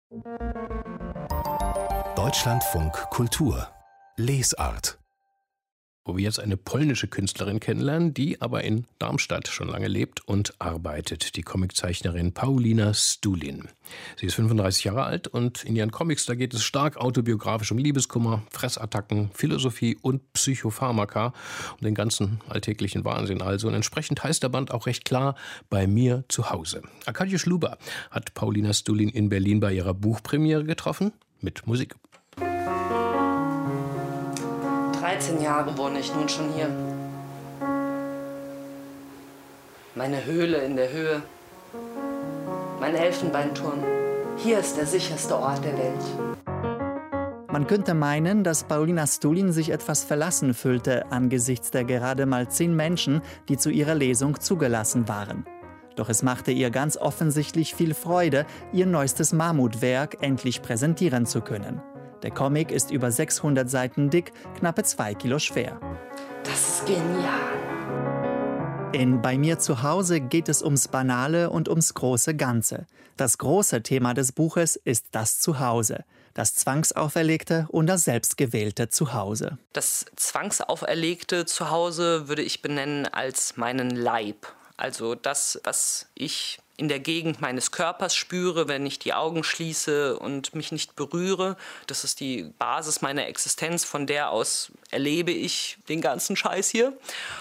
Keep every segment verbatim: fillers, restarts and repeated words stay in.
Deutschlandfunk Kultur Lesart. Wo wir jetzt eine polnische Künstlerin kennenlernen, die aber in Darmstadt schon lange lebt und arbeitet, die Comiczeichnerin Paulina Stulin. Sie ist fünfunddreißig Jahre alt und in ihren Comics, da geht es stark autobiografisch um Liebeskummer, Fressattacken, Philosophie und Psychopharmaka, um den ganzen alltäglichen Wahnsinn also. Und entsprechend heißt der Band auch recht klar, bei mir zu Hause. Arkadiusz Luba hat Paulina Stulin in Berlin bei ihrer Buchpremiere getroffen, mit Musik. dreizehn Jahre wohne ich nun schon hier. Meine Höhle in der Höhe. Mein Elfenbeinturm. Hier ist der sicherste Ort der Welt. Man könnte meinen, dass Paulina Stulin sich etwas verlassen fühlte angesichts der gerade mal zehn Menschen, die zu ihrer Lesung zugelassen waren. Doch es machte ihr ganz offensichtlich viel Freude, ihr neuestes Mammutwerk endlich präsentieren zu können. Der Comic ist über sechshundert Seiten dick, knappe zwei Kilo schwer. Das ist genial. In Bei mir zu Hause geht es ums Banale und ums große Ganze. Das große Thema des Buches ist das Zuhause. Das zwangsauferlegte und das selbstgewählte Zuhause. Das zwangsauferlegte Zuhause würde ich benennen als meinen Leib. Also das, was ich in der Gegend meines Körpers spüre, wenn ich die Augen schließe und mich nicht berühre. Das ist die Basis meiner Existenz, von der aus erlebe ich den ganzen Scheiß hier.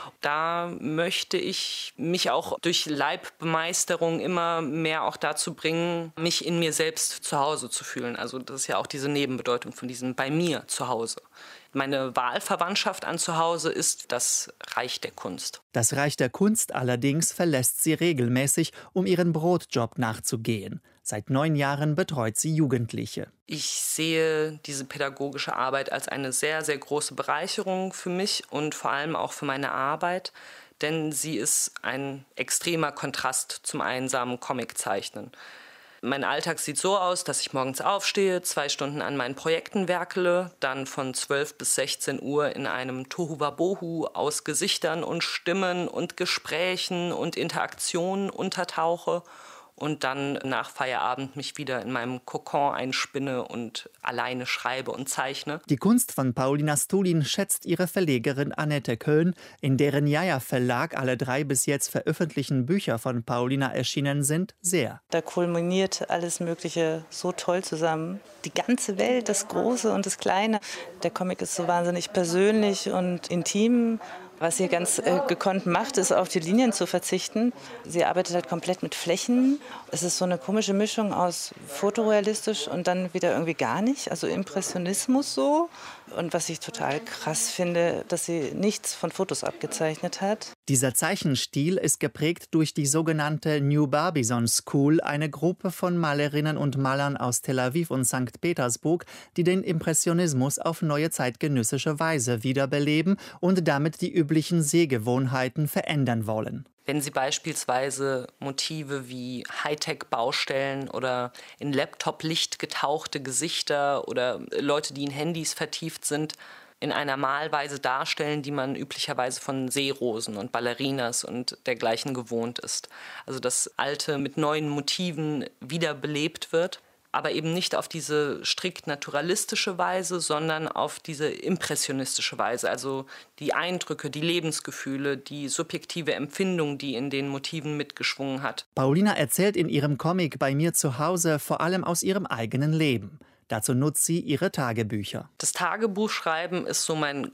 Da möchte ich mich auch durch Leibbemeisterung immer mehr auch dazu bringen, mich in mir selbst zu Hause zu fühlen. Also das ist ja auch diese Nebenbedeutung von diesem bei mir zu Hause. Meine Wahlverwandtschaft an zu Hause ist das Reich der Kunst. Das Reich der Kunst allerdings verlässt sie regelmäßig, um ihren Brotjob nachzugehen. Seit neun Jahren betreut sie Jugendliche. Ich sehe diese pädagogische Arbeit als eine sehr, sehr große Bereicherung für mich und vor allem auch für meine Arbeit. Denn sie ist ein extremer Kontrast zum einsamen Comiczeichnen. Mein Alltag sieht so aus, dass ich morgens aufstehe, zwei Stunden an meinen Projekten werkele, dann von zwölf bis sechzehn Uhr in einem Tohuwabohu aus Gesichtern und Stimmen und Gesprächen und Interaktionen untertauche und dann nach Feierabend mich wieder in meinem Kokon einspinne und alleine schreibe und zeichne. Die Kunst von Paulina Stulin schätzt ihre Verlegerin Annette Köhn, in deren Jaja Verlag alle drei bis jetzt veröffentlichten Bücher von Paulina erschienen sind, sehr. Da kulminiert alles Mögliche so toll zusammen. Die ganze Welt, das Große und das Kleine. Der Comic ist so wahnsinnig persönlich und intim. Was sie ganz äh, gekonnt macht, ist auf die Linien zu verzichten. Sie arbeitet halt komplett mit Flächen. Es ist so eine komische Mischung aus fotorealistisch und dann wieder irgendwie gar nicht. Also Impressionismus so. Und was ich total krass finde, dass sie nichts von Fotos abgezeichnet hat. Dieser Zeichenstil ist geprägt durch die sogenannte New Barbizon School, eine Gruppe von Malerinnen und Malern aus Tel Aviv und Sankt Petersburg, die den Impressionismus auf neue zeitgenössische Weise wiederbeleben und damit die üblichen Sehgewohnheiten verändern wollen. Wenn Sie beispielsweise Motive wie Hightech-Baustellen oder in Laptop-Licht getauchte Gesichter oder Leute, die in Handys vertieft sind, in einer Malweise darstellen, die man üblicherweise von Seerosen und Ballerinas und dergleichen gewohnt ist. Also dass Alte mit neuen Motiven wiederbelebt wird, aber eben nicht auf diese strikt naturalistische Weise, sondern auf diese impressionistische Weise. Also die Eindrücke, die Lebensgefühle, die subjektive Empfindung, die in den Motiven mitgeschwungen hat. Paulina erzählt in ihrem Comic Bei mir zu Hause vor allem aus ihrem eigenen Leben. Dazu nutzt sie ihre Tagebücher. Das Tagebuchschreiben ist so mein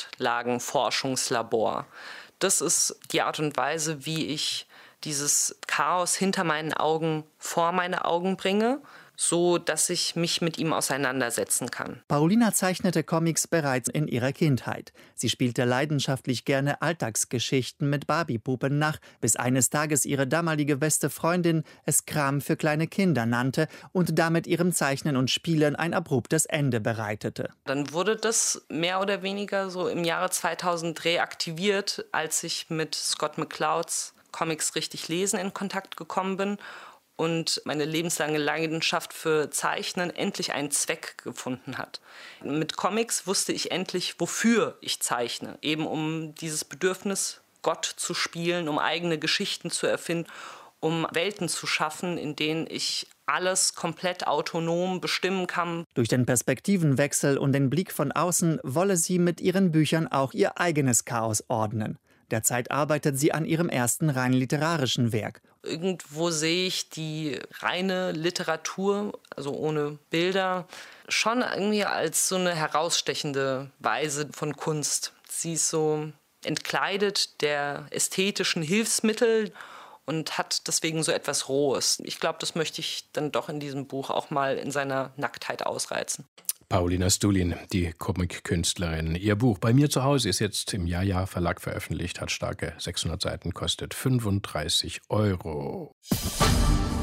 Grundlagenforschungslabor. Das ist die Art und Weise, wie ich dieses Chaos hinter meinen Augen vor meine Augen bringe, so dass ich mich mit ihm auseinandersetzen kann. Paulina zeichnete Comics bereits in ihrer Kindheit. Sie spielte leidenschaftlich gerne Alltagsgeschichten mit Barbie-Puppen nach, bis eines Tages ihre damalige beste Freundin es Kram für kleine Kinder nannte und damit ihrem Zeichnen und Spielen ein abruptes Ende bereitete. Dann wurde das mehr oder weniger so im Jahre zweitausend reaktiviert, als ich mit Scott McClouds Comics richtig lesen in Kontakt gekommen bin und meine lebenslange Leidenschaft für Zeichnen endlich einen Zweck gefunden hat. Mit Comics wusste ich endlich, wofür ich zeichne, eben um dieses Bedürfnis, Gott zu spielen, um eigene Geschichten zu erfinden, um Welten zu schaffen, in denen ich alles komplett autonom bestimmen kann. Durch den Perspektivenwechsel und den Blick von außen wolle sie mit ihren Büchern auch ihr eigenes Chaos ordnen. Derzeit arbeitet sie an ihrem ersten rein literarischen Werk. Irgendwo sehe ich die reine Literatur, also ohne Bilder, schon irgendwie als so eine herausstechende Weise von Kunst. Sie ist so entkleidet der ästhetischen Hilfsmittel und hat deswegen so etwas Rohes. Ich glaube, das möchte ich dann doch in diesem Buch auch mal in seiner Nacktheit ausreizen. Paulina Stulin, die Comic-Künstlerin. Ihr Buch Bei mir zu Hause ist jetzt im Jaja Verlag veröffentlicht, hat starke sechshundert Seiten, kostet fünfunddreißig Euro.